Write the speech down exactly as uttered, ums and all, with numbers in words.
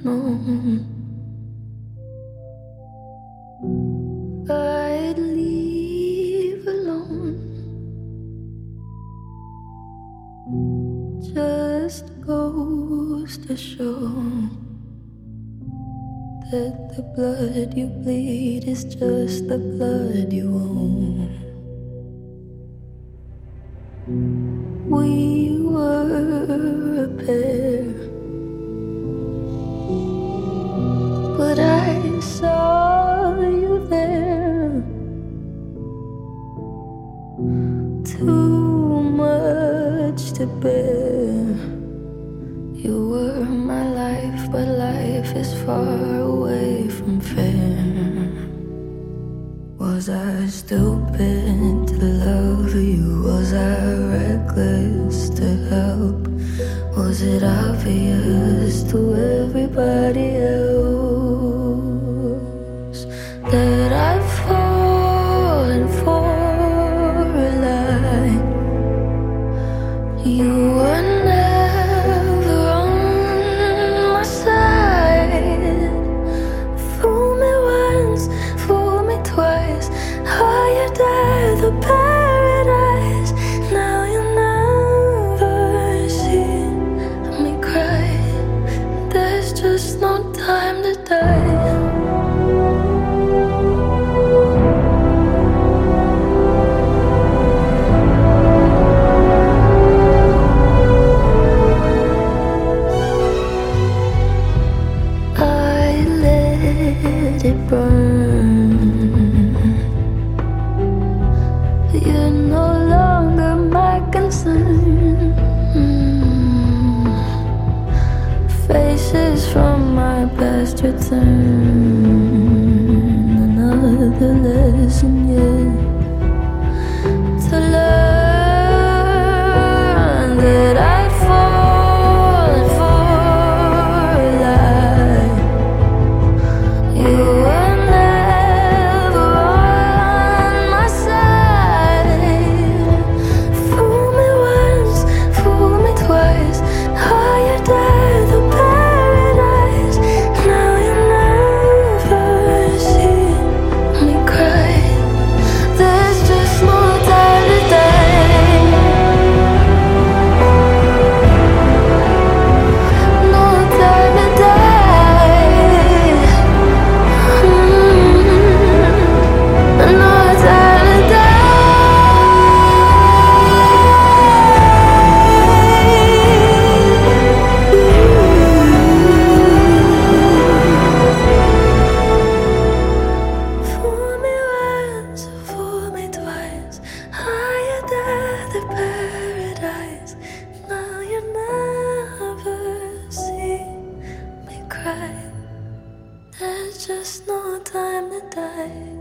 known I'd leave alone. Just goes to show that the blood you bleed is just the blood you own. We were a pair, but I saw you there. Too much to bear. You were my life, but life is far away from fair. Was I stupid to love you? Was I reckless to help? Was it obvious to everybody else that I've fallen for a lie? You were never on my side. Fool me once, fool me twice. Higher than the paradise. Now you never see me cry. There's just no time to die. It burn. You're no longer my concern. Mm. Faces from my past return. Another lesson yet to learn that I'd fallen for a lie. You were never on my side. Fool me once, fool me twice. Higher than the paradise. Now you never see me cry. There's just no time to die. No time to die. There's just no time to die.